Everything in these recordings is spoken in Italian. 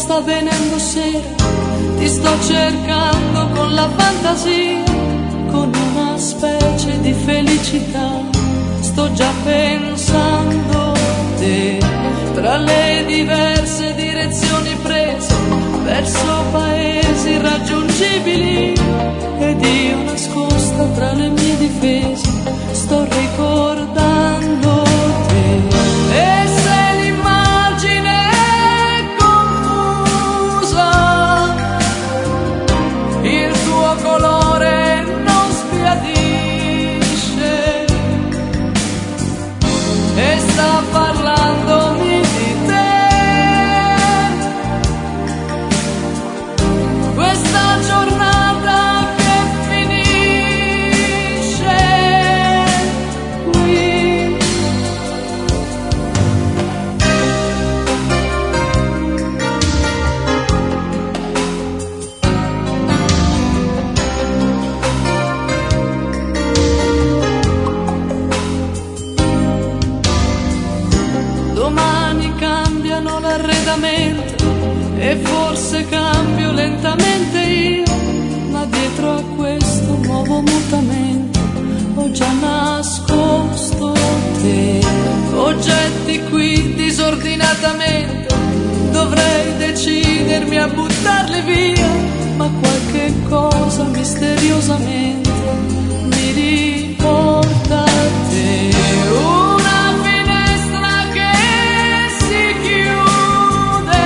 sta venendo sera, ti sto cercando con la fantasia, con una specie di felicità. Sto già pensando a te, tra le diverse direzioni prese verso paesi irraggiungibili, ed io nascosta tra le mie difese sto ricordando te. E se l'immagine è confusa, il tuo colore non sbiadisce e sta parlandomi di te. Questa giornata che finisce qui. Domani cambiano l'arredamento e forse cambio lentamente io, ma dietro a questo nuovo mutamento ho già nascosto te. Oggetti qui disordinatamente, dovrei decidermi a buttarli via, ma qualche cosa misteriosamente mi riporta a te. Una finestra che si chiude,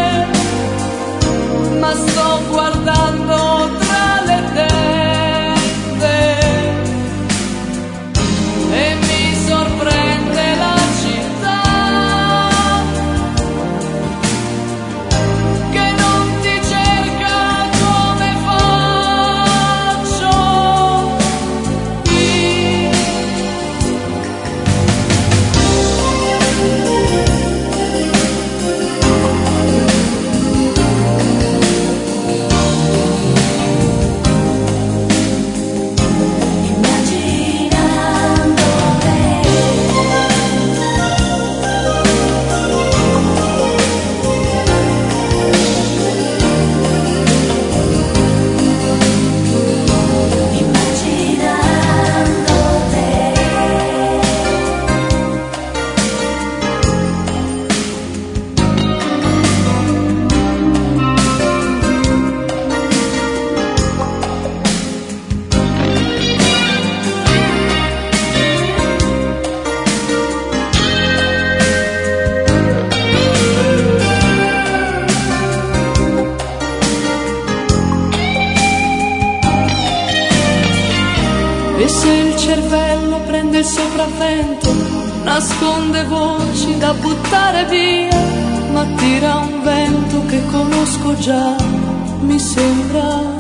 ma sto guardando tra le tende e mi sorprende la città che non ti cerca come faccio io. E se il cervello prende il sopravvento, nasconde voci da buttare via, ma tira un vento che conosco già, mi sembra